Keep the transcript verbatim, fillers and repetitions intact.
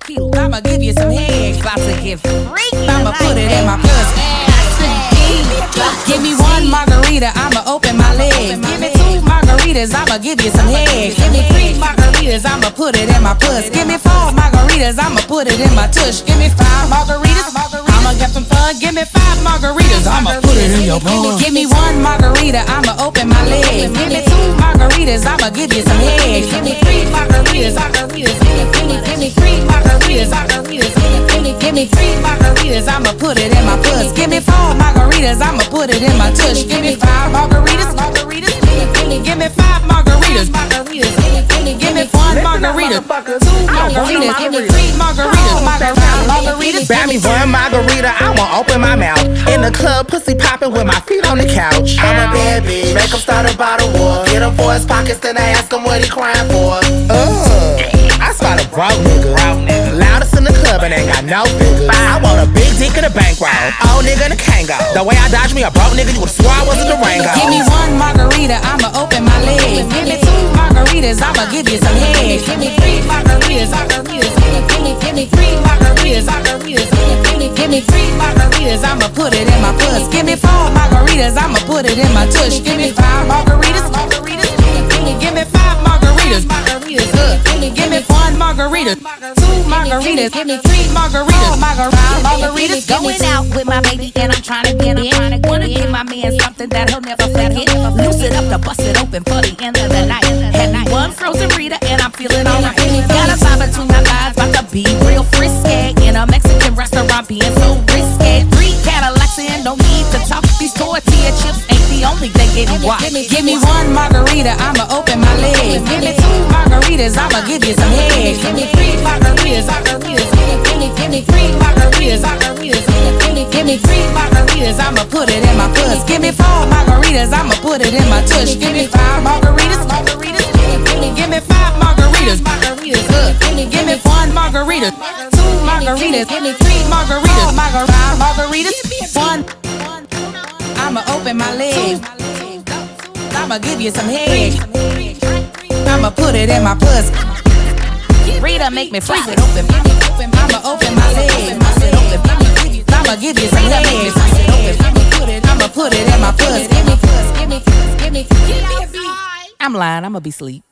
tequila. I'ma give you some head. About to get freaky. I'ma put it in my pussy. Give me one margarita, I'ma open my legs. Give me two margaritas, I'ma give you some head. Give me three margaritas, I'ma put it in my puss. Give me four margaritas, I'ma put it in my tush. Give me five margaritas, I'ma get some fun. Give me five margaritas, I'ma put it in your bun. Give me one margarita, I'ma open my legs. Give me two margaritas, I'ma give you some head. Give me three margaritas, margaritas. Give me, give me three margaritas, margaritas. Give me, give me three margaritas, I'ma put it in my puss. Give me four margaritas, I'ma put it in my tush. Give me five margaritas, margaritas. Give me, give me five margaritas, margaritas. Give me, give me one margarita, two margaritas. Give me three margaritas, margaritas. Buy me one margarita, I won't open my mouth. In the club, pussy popping with my feet on the couch. I'm a bad bitch, make him start a bottle war. Get him for his pockets, then I ask him what he crying for. Ugh, I spot a broke nigga. Loudest in the club and ain't got no figures. I want a big dick in a bankroll. Old nigga in a Kango. The way I dodged me a broke nigga, you would've swore I wasn't Durango. Give me one margarita, I'ma open my legs. Give me two margaritas, I'ma give you some head. Give me three margaritas, margaritas. Give me, give me three margaritas, margaritas. Give me, give me three margaritas, I'ma put it in my puss. Give me four margaritas, I'ma put it in my tush. Give me five margaritas, margaritas. Give me, give me five margaritas, margaritas. Give me, give me one margarita, two margaritas. Give me three margaritas, margaritas. Margaritas going out with my baby and I'm trying to get it. Wanna give my man something that he'll never forget. Loose it up to bust it open for the end of the night. Had me one frozen Rita and I'm feeling alright. Got a vibe between my thighs, about to be real frisky. In a Mexican restaurant being so risky. Three Cadillacs and no need to talk. These tortilla chips ain't the only thing getting washed. Give me one margarita, I'ma open my legs. Give me two margaritas, I'ma give you some head. Give me three margaritas, margaritas. Give me, give me three margaritas, margaritas. Give me, give me three margaritas, I'ma put it in my puss. Give me four margaritas, I'ma put it in my tush. Give me five margaritas, margaritas. Give me, give me five margaritas, margaritas. Give me, give me one margarita, two margaritas. Give me three margaritas, margaritas, margaritas. One, I'ma open my legs. I'ma give you some head. I'ma put it in my puss. Rita make me flip it open. I'ma open my legs. I'ma give you some head. I'ma put it in my puss. I'm lying, I'ma be asleep.